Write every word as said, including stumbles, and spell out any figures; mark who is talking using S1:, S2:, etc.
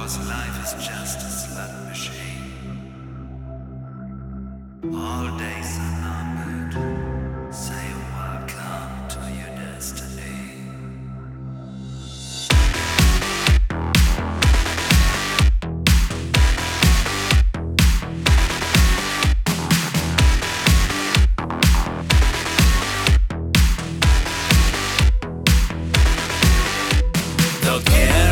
S1: Cause life is just a slot machine. All days are numbered. Say welcome to your destiny.
S2: Don't care.